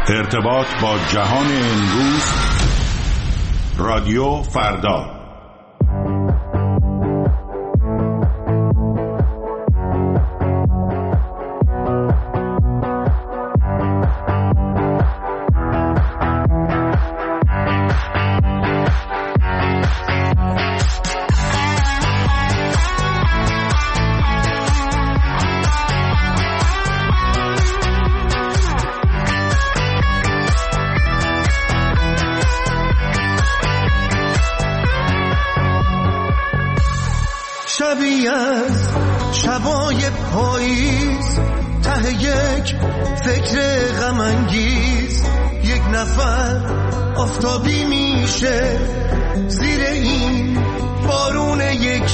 ارتباط با جهان امروز، رادیو فردا. شبیه از شبای پاییز، ته یک فکر غم انگیز، یک نفر آفتابی میشه زیر این بارون یک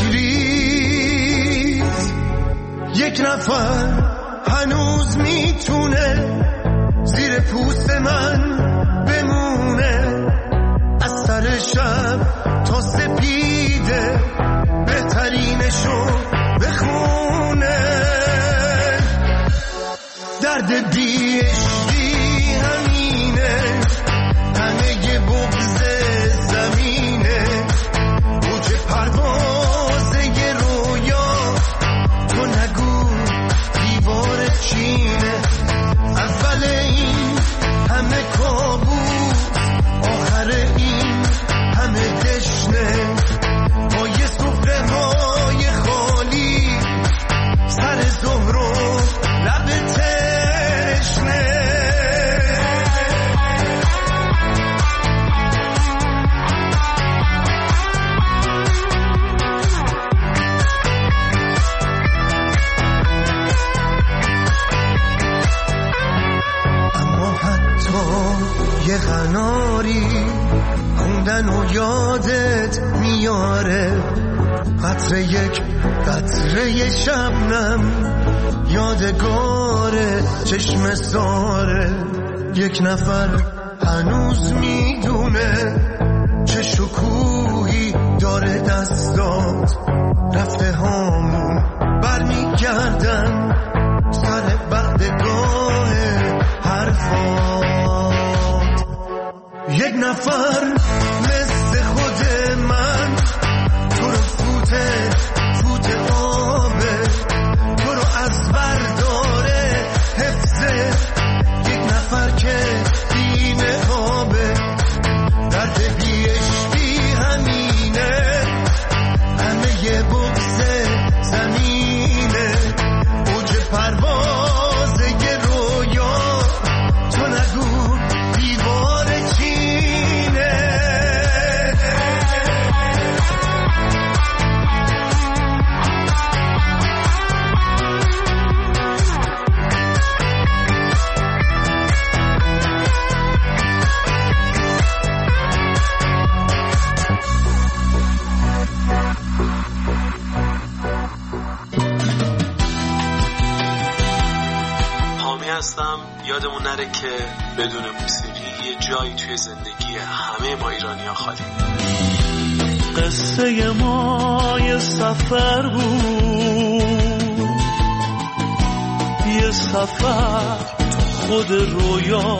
ریز. یک نفر هنوز میتونه زیر پوست من بمونه، از سر شب تا سپیده بهترینشو بخونه. درد بی عشقی همینه، همه بغض زمینه، موج پرواز یه رویا، تو نگو دیوار چینه. اول این همه کابوس، آخر این همه دشنه، با یه سفره های خالی، سر ظهر و لب تشنه. اما حتی یه قناری خوندن و یادت میاره، قطره یک قطره شبنم یادگاره، چشم ساره. یک نفر هنوز میدونه چه شکوهی داره دستات، رفته هامون برمیگردن سر بردگاه حرفات. یک نفر مثل خود من تو رو فوت آبه، تو رو از برداره حفظه. یک نفر که بیمه آبه، درد بی عشقی همینه، همه یه بغض زمینه، اوج پرواز یه رویا، تو نگو دیوار چینه. یادمون نره که بدون موسیقی یه جایی توی زندگی همه ما ایرانی‌ها خالی. قصه ما یه سفر بود، یه سفر خود رویا.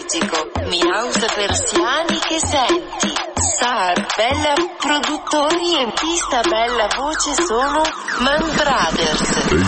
liturgico, Miausa persiani che senti. Star, bella produttori e pista bella voce sono Man Brothers.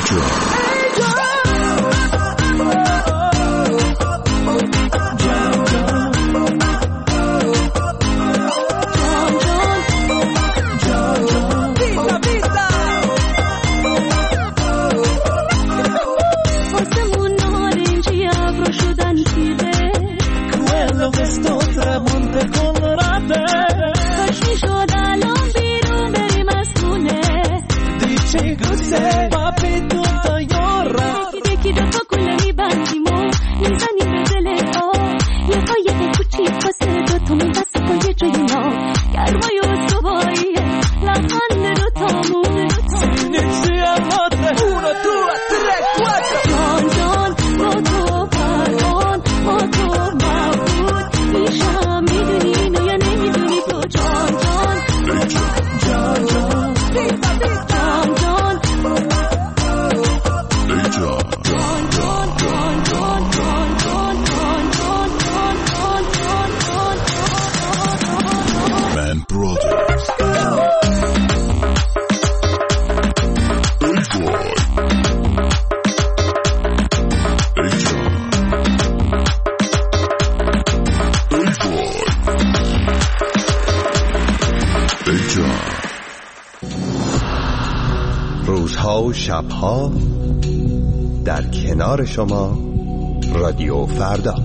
روزها و شبها در کنار شما رادیو فردا.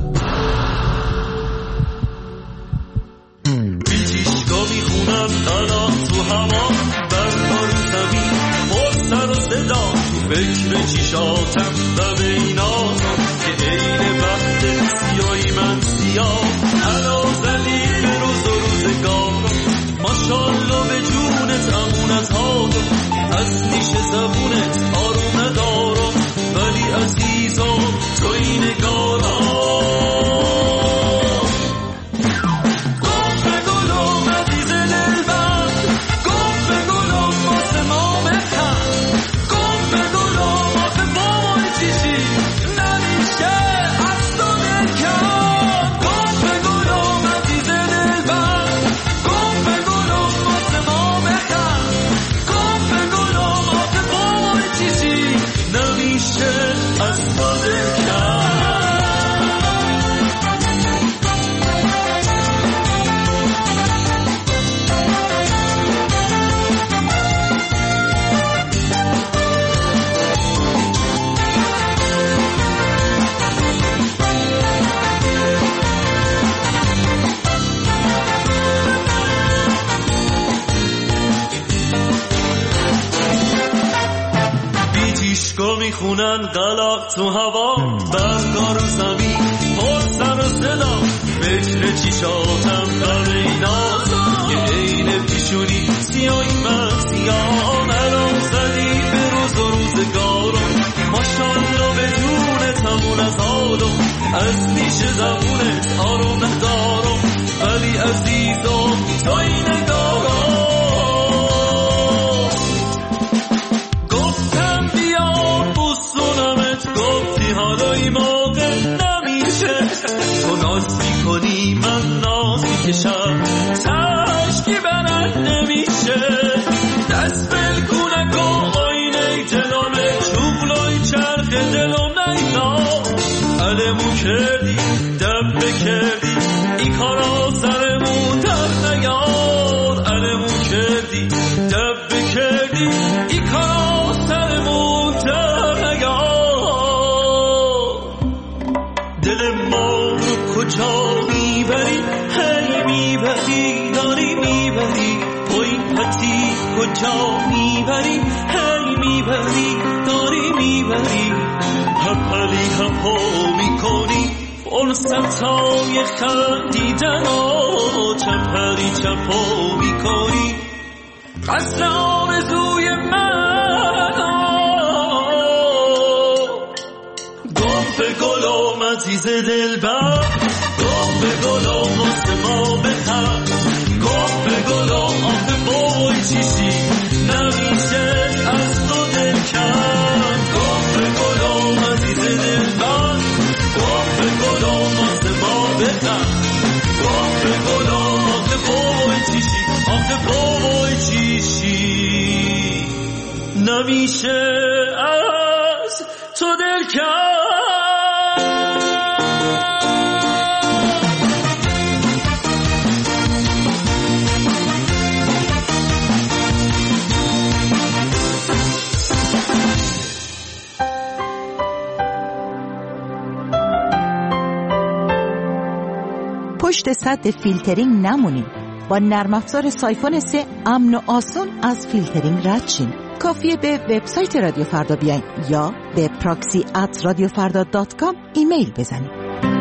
بیتیشگاه میخونم الان تو هوا بردار زمین پر سر و صدا فکر چیشاتم و به ایناتم که عین وقت سیایی من سیاه حالا زدی به روز و روزگارم ماشالله به جونت امونت هادم از نیش زبونت آروم ندارم ولی عزیزم تو این نگارم میخونن قلق تو هوا برگار و زمین پر سر و صدا فکر چیشاتم در اینات یه عین پیشونی سیایی من سیاه الان زدی به روز و روزگارم ماشالله به جونت همون از آدم از نیش زبونت آروم ندارم ولی عزیزم تو این نگارم حالای موقع نمیشه تو ناز میکنی من ناز میکشم تشکی برد نمیشه دست بلکونه کن آینه دلمه چوبلای چرخ دلم نینا علمو کردی دبه کردی این کارا سرمون در نیاد علمو کردی دبه کردی این کارا سرمون در نیاد دل ما رو کجا میبری هی میبری داری میبری توی پتی کجا میبری هی میبری داری میبری هپلی هپو میکنی فرصتای خندیدن و چپلی چپو میکنی قصد آرزوی من گم به گلم عزیز دلبر گم به گلم واسه ما بخند گم به گلم آخه بای چیشی نمیشه از تو دل کند گم به گلم عزیز دلبر گم به گلم واسه ما همیشه از تو دل کرد. پشت سد فیلترینگ نمونین. با نرم افزار سایفون 3 امن و آسون از فیلترینگ رد شین. کافیه به وبسایت رادیو فردا بیاین یا به proxy@radiofarda.com ایمیل بزنید.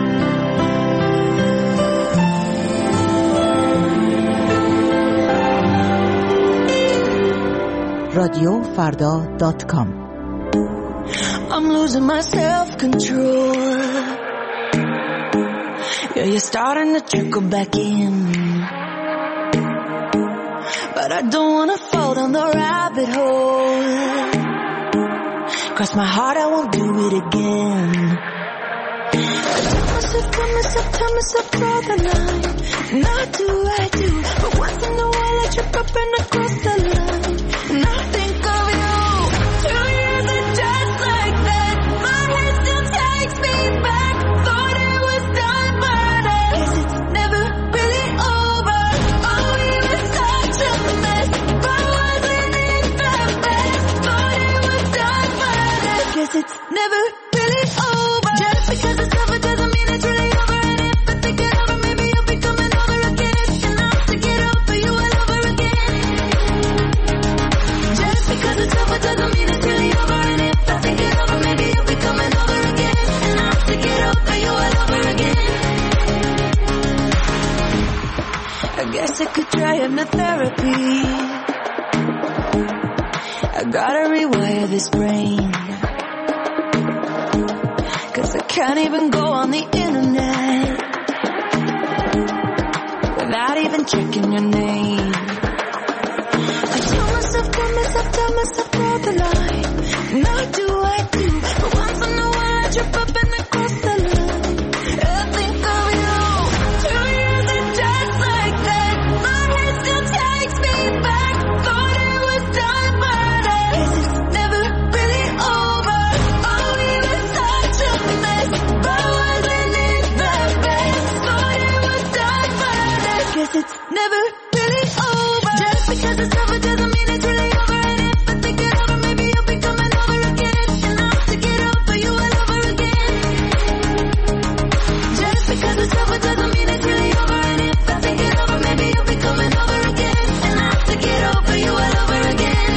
radiofarda.com. I'm losing my self-control. Yeah, you're starting to trickle back in, but I don't wanna fall down the rabbit hole. Cross my heart, I won't do it again. Tell myself, draw the line. Not do I do, but once in a while I trip up and I cross the line. And I think of you. 2 years and just like that, my head still takes me back. Thought it was done, but I guess it's never really over. Oh, we were such a mess, but wasn't it the best? Thought it was done, but I guess it's never really over. Just because it's over doesn't mean it's really over. And if I think it over, maybe you'll be coming over again. And I'll stick it over you all over again. Just because it's over doesn't mean it's really over. And if I think it over, maybe you'll be coming over again. And I'll stick it over you all over again. I guess I could try hypnotherapy. I gotta rewire this brain, 'cause I can't even go on the internet without even checking your name. I tell myself, draw the line. Now do I do, but once in a while I trip up and I cross the line. I think of you. 2 years and just like that, my head still takes me back. Thought it was done, but I guess it's never really over. Oh, we were such a mess, but wasn't it the best? Thought it was done, but I guess it's never really over. Just because it's over doesn't mean it's really over. And if I think it over, maybe you'll be coming over again. And I'll stick it over you all over again. Just because it's over doesn't mean it's really over. And if I think it over, maybe you'll be coming over again. And I'll stick it over you all over again.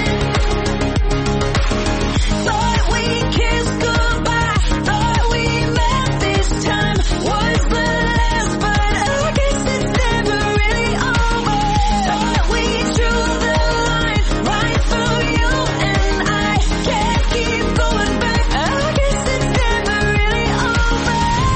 Thought we kissed goodbye, thought we met this time was the last, but I guess it's never really over. Thought we drew the line right through you and I can't keep going back. I guess it's never really over.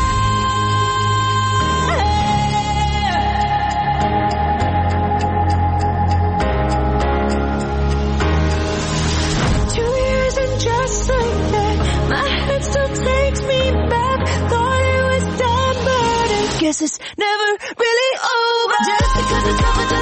2 years and just like that, my head still takes me back. Thought it was done, but I guess it's never really over. Just because it's over